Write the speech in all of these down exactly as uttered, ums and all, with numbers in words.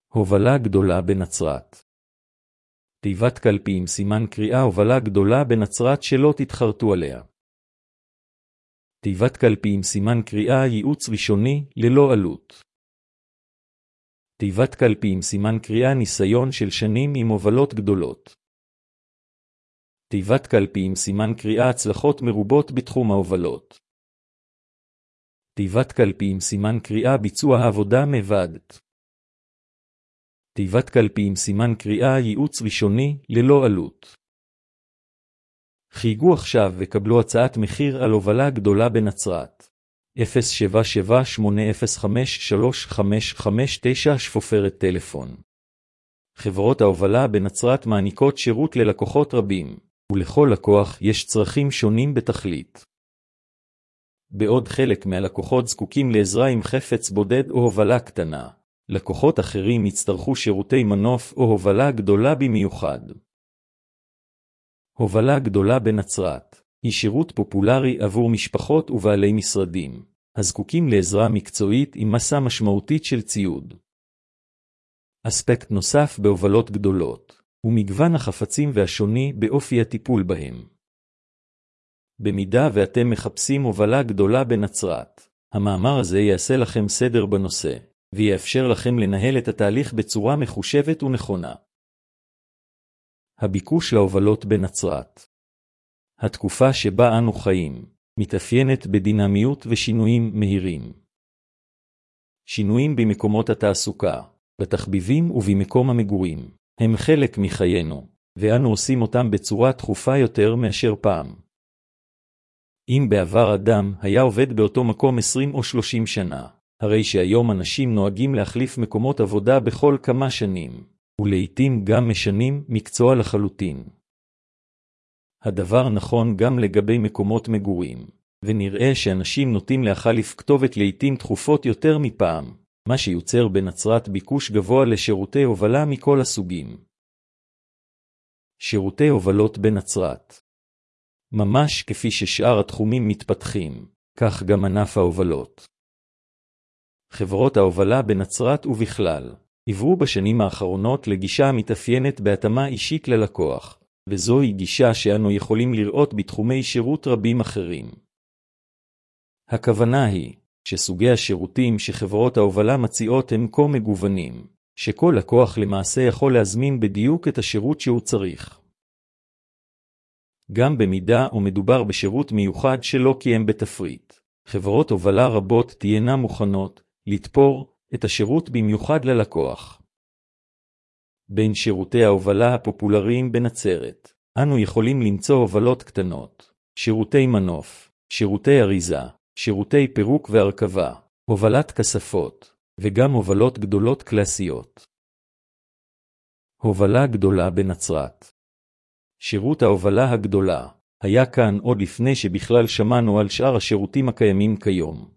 הובלה גדולה בנצרת. תיבת קלפים סימן קריאה הובלה גדולה בנצרת שלא תתחרטו עליה. תיבת קלפים סימן קריאה ייעוץ ראשוני ללא עלות. תיבת קלפים סימן קריאה ניסיון של שנים עם הובלות גדולות. תיבת קלפים סימן קריאה הצלחות מרובות בתחום ההובלות. תיבת קלפים סימן קריאה ביצוע העבודה מוועדת. תיבת קלפים סימן קריאה ייעוץ ראשוני ללא עלות. חיגו עכשיו וקבלו הצעת מחיר על הובלה גדולה בנצרת. אפס שבע שבע שמונה אפס חמש שלוש חמש חמש תשע שפופרת טלפון. חברות ההובלה בנצרת מעניקות שירות ללקוחות רבים, ולכל לקוח יש צרכים שונים בתכלית. בעוד חלק מהלקוחות זקוקים לעזרה עם חפץ בודד או הובלה קטנה, לקוחות אחרים יצטרכו שירותי מנוף או הובלה גדולה במיוחד. הובלה גדולה בנצרת היא שירות פופולרי עבור משפחות ובעלי משרדים, הזקוקים לעזרה מקצועית עם מסה משמעותית של ציוד. אספקט נוסף בהובלות גדולות הוא מגוון החפצים והשוני באופי הטיפול בהם. במידה ואתם מחפשים הובלה גדולה בנצרת, המאמר הזה יעשה לכם סדר בנושא, ויאפשר לכם לנהל את התהליך בצורה מחושבת ונכונה. הביקוש להובלות בנצרת. התקופה שבה אנו חיים מתאפיינת בדינמיות ושינויים מהירים. שינויים במקומות התעסוקה, בתחביבים ובמקום המגורים, הם חלק מחיינו, ואנו עושים אותם בצורה תכופה יותר מאשר פעם. אם בעבר אדם היה עובד באותו מקום עשרים או שלושים שנה, הרי שהיום אנשים נוהגים להחליף מקומות עבודה בכל כמה שנים, ולעיתים גם משנים מקצוע לחלוטין. הדבר נכון גם לגבי מקומות מגורים, ונראה שאנשים נוטים להחליף כתובת לעיתים תכופות יותר מפעם, מה שיוצר בנצרת ביקוש גבוה לשירותי הובלה מכל הסוגים. שירותי הובלות בנצרת. ממש כפי ששאר התחומים מתפתחים, כך גם ענף ההובלות. חברות ההובלה בנצרת ובכלל, עברו בשנים האחרונות לגישה המתאפיינת בהתאמה אישית ללקוח, וזוהי גישה שאנו יכולים לראות בתחומי שירות רבים אחרים. הכוונה היא שסוגי השירותים שחברות ההובלה מציעות הם כה מגוונים, שכל לקוח למעשה יכול להזמין בדיוק את השירות שהוא צריך. גם במידה ומדובר בשירות מיוחד שלא קיים בתפריט, חברות הובלה רבות תהיינה מוכנות לתפור את השירות במיוחד ללקוח. בין שירותי ההובלה הפופולריים בנצרת, אנו יכולים למצוא הובלות קטנות, שירותי מנוף, שירותי אריזה, שירותי פירוק והרכבה, הובלת כספות, וגם הובלות גדולות קלאסיות. הובלה גדולה בנצרת. שירות ההובלה הגדולה היה כאן עוד לפני שבכלל שמענו על שאר השירותים הקיימים כיום.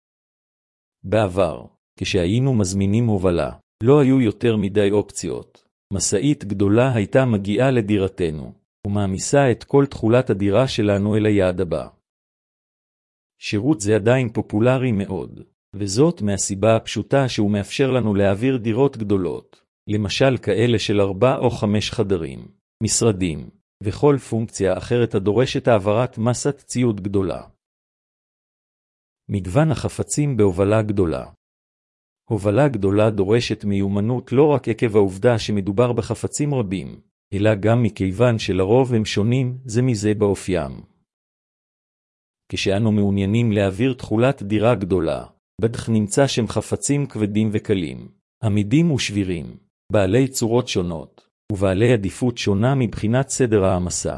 בעבר, כשהיינו מזמינים הובלה, לא היו יותר מדי אופציות. משאית גדולה הייתה מגיעה לדירתנו, ומעמיסה את כל תכולת הדירה שלנו אל היעד הבא. שירות זה עדיין פופולרי מאוד, וזאת מהסיבה הפשוטה שהוא מאפשר לנו להעביר דירות גדולות, למשל כאלה של ארבע או חמש חדרים, משרדים, וכל פונקציה אחרת הדורשת העברת מסת ציוד גדולה. מגוון החפצים בהובלה גדולה. הובלה גדולה דורשת מיומנות לא רק עקב העובדה שמדובר בחפצים רבים, אלא גם מכיוון שלרוב הם שונים זה מזה באופיים. כשאנו מעוניינים להעביר תכולת דירה גדולה, בטח נמצא שם חפצים כבדים וקלים, עמידים ושבירים, בעלי צורות שונות, ובעלי עדיפות שונה מבחינת סדר העמסה.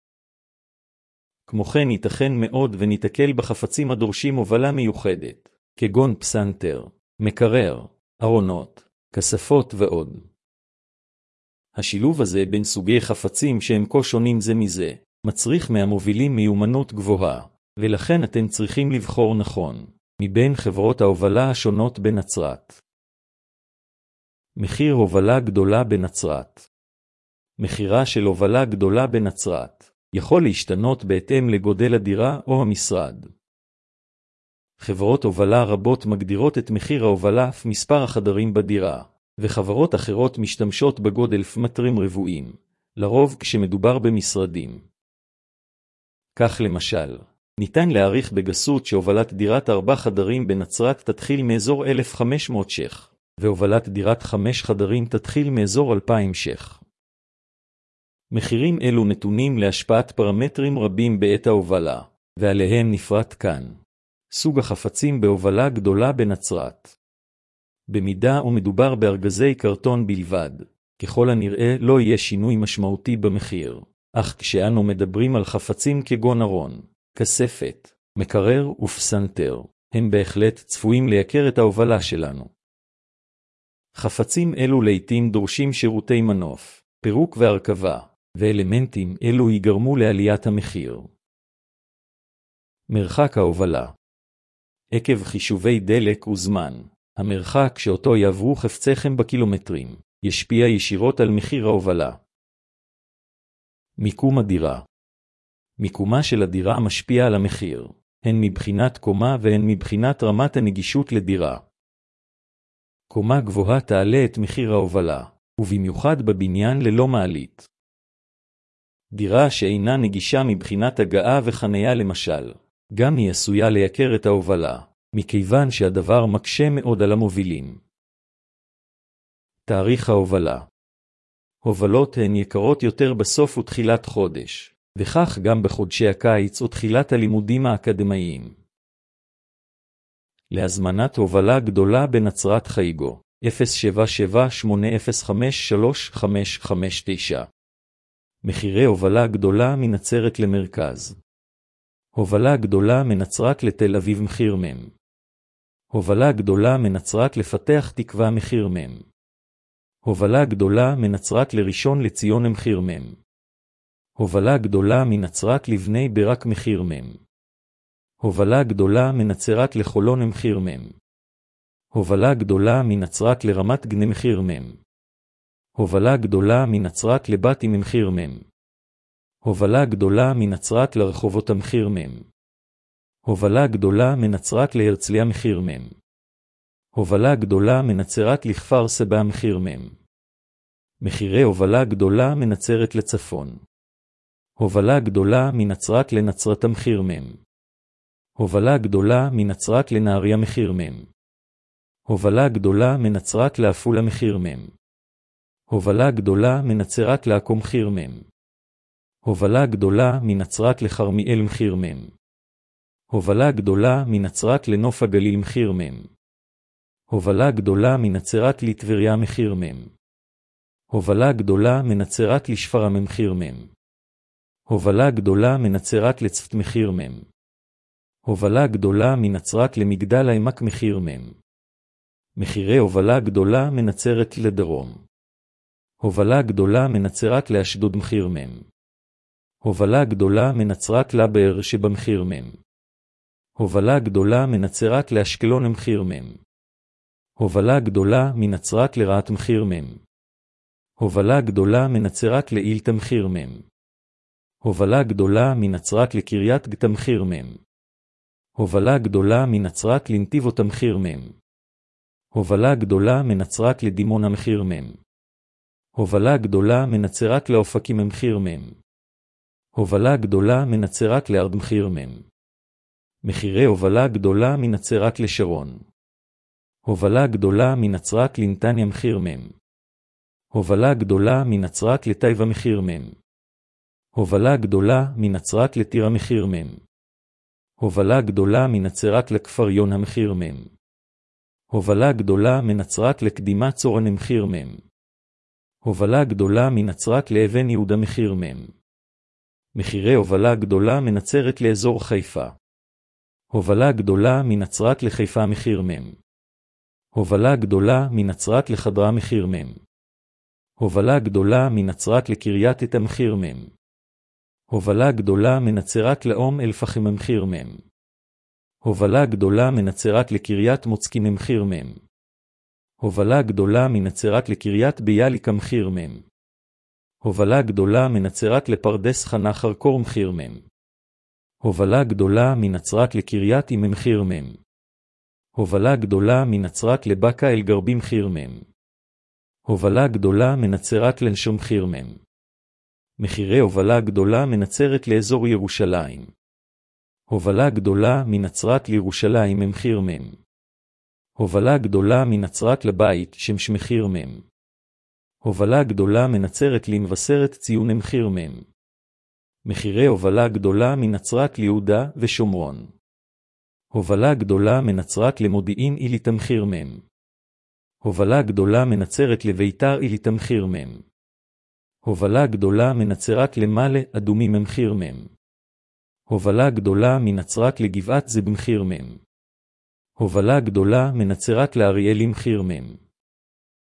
כמו כן ייתכן מאוד וניתקל בחפצים הדורשים הובלה מיוחדת, כגון פסנתר, מקרר, ארונות, כספות ועוד. השילוב הזה בין סוגי חפצים שהם כה שונים זה מזה, מצריך מהמובילים מיומנות גבוהה, ולכן אתם צריכים לבחור נכון, מבין חברות ההובלה השונות בנצרת. מחיר הובלה גדולה בנצרת. מחירה של הובלה גדולה בנצרת יכול להשתנות בהתאם לגודל הדירה או המשרד. חברות הובלה רבות מגדירות את מחיר ההובלה אף מספר החדרים בדירה, וחברות אחרות משתמשות בגודל מטרים רבועים, לרוב כשמדובר במשרדים. כך למשל, ניתן להעריך בגסות שהובלת דירת ארבע חדרים בנצרת תתחיל מאזור אלף וחמש מאות ש"ח, והובלת דירת חמש חדרים תתחיל מאזור אלפיים ש"ח. מחירים אלו נתונים להשפעת פרמטרים רבים בעת ההובלה, ועליהם נפרט כאן. סוג החפצים בהובלה גדולה בנצרת. במידה ומדובר בארגזי קרטון בלבד, ככל הנראה לא יהיה שינוי משמעותי במחיר, אך כשאנו מדברים על חפצים כגון ארון, כספת, מקרר ופסנתר, הם בהחלט צפויים לייקר את ההובלה שלנו. חפצים אלו לעתים דורשים שירותי מנוף, פירוק והרכבה, ואלמנטים אלו ייגרמו לעליית המחיר. מרחק ההובלה. עקב חישובי דלק וזמן, המרחק שאותו יעברו חפציכם בקילומטרים, ישפיע ישירות על מחיר ההובלה. מיקום הדירה. מיקומה של הדירה משפיע על המחיר, הן מבחינת קומה והן מבחינת רמת הנגישות לדירה. קומה גבוהה תעלה את מחיר ההובלה, ובמיוחד בבניין ללא מעלית. דירה שאינה נגישה מבחינת הגעה וחניה למשל, גם היא עשויה לייקר את ההובלה, מכיוון שהדבר מקשה מאוד על המובילים. תאריך ההובלה. הובלות הן יקרות יותר בסוף ותחילת חודש, וכך גם בחודשי הקיץ או תחילת הלימודים האקדמיים. להזמנת הובלה גדולה בנצרת חייגו, אפס שבע שבע שמונה אפס חמש שלוש חמש חמש תשע. מחירי הובלה גדולה מנצרת למרכז. הובלה גדולה מנצרת לתל אביב מחיר מם. הובלה גדולה מנצרת לפתח תקווה מחיר מם. הובלה גדולה מנצרת לראשון לציון מחיר מם. הובלה גדולה מנצרת לבני ברק מחיר מם. הובלה גדולה מנצרת לחולון מחיר מם. הובלה גדולה מנצרת לרמת גנה מחיר מם. הובלה גדולה מנצרת לבת עם מחיר מם. הובלה גדולה מנצרת לרחובות המחיר מם. הובלה גדולה מנצרת להרצליה מחיר מם. הובלה גדולה מנצרת לכפר סבא מחיר מם. מחירי הובלה גדולה מנצרת לצפון. הובלה גדולה מנצרת לנצרת מחיר מם. הובלה גדולה מנצרת לנהריה מחיר מם. הובלה גדולה מנצרת לעפולה מחיר מם. הובלה גדולה מנצרת לעכו מחיר מם. הובלה גדולה מנצרת לכרמיאל מחיר מם. הובלה גדולה מנצרת לנוף הגליל מחיר מם. הובלה גדולה מנצרת לטבריה מחיר מם. הובלה גדולה מנצרת לשפרעם מחיר מם. הובלה גדולה מנצרת לצפת מחיר מם. הובלה גדולה מנצרת למגדל העמק מחיר מם. מחירי הובלה גדולה מנצרת לדרום. הובלה גדולה מנצרת לאשדוד מחיר מם. הובלה גדולה מנצרת לבאר שבמחיר מם. הובלה גדולה מנצרת לאשקלון מחיר מם. הובלה גדולה מנצרת לרעת מחיר מם. הובלה גדולה מנצרת לאילת מחיר מם. הובלה גדולה מנצרת לקריית גת מחיר מם. הובלה גדולה מנצרת לנתיבות מחיר מם. הובלה גדולה מנצרת לדימונה מחיר מם. הובלה גדולה מנצרת לאופקים מחיר מם. הובלה גדולה מנצרת לארד מחיר מם. מחירי הובלה גדולה מנצרת לשרון. הובלה גדולה מנצרת לנתניה מחיר מם. הובלה גדולה מנצרת לטייבה מחיר מם. הובלה גדולה מנצרת לטירה מחיר מם. הובלה גדולה מנצרת לכפר יונה מחיר מם. הובלה גדולה מנצרת לקדימת צורן מחיר מם. הובלה גדולה מנצרת לאבן יהודה מחיר מם. מחירי הובלה גדולה מנצרת לאזור חיפה. הובלה גדולה מנצרת לחיפה מחיר מם. הובלה גדולה מנצרת לחדרה מחיר מם. הובלה גדולה מנצרת לקריית את המחיר מם. הובלה גדולה מנצרת לאום אל פחם מחיר מם. הובלה גדולה מנצרת לקריית מוצקין מחיר מם. הובלה גדולה מנצרת לקריית ביאליק מחיר מם. הובלה גדולה מנצרת לפרדס חנה חרקור מחיר מם. הובלה גדולה מנצרת לקריית עם מחיר מם. הובלה גדולה מנצרת לבקה אל גרבי מחיר מם. הובלה גדולה מנצרת לנשום חירמם. מחירי הובלה גדולה מנצרת לאזור ירושלים. הובלה גדולה מנצרת לירושלים ממחיר מם. הובלה גדולה מנצרת לבית שמש מחיר מם. הובלה גדולה מנצרת למבשרת ציון מחיר מם. מחירי הובלה גדולה מנצרת ליהודה ושומרון. הובלה גדולה מנצרת למודיעין עילית מחיר מם. הובלה גדולה מנצרת לביתר עילית מחיר מם. הובלה גדולה מנצרת למעלה אדומים מחיר מם. הובלה גדולה מנצרת לגבעת זב מחיר מם. הובלה גדולה מנצרת לאריאל מחיר מם.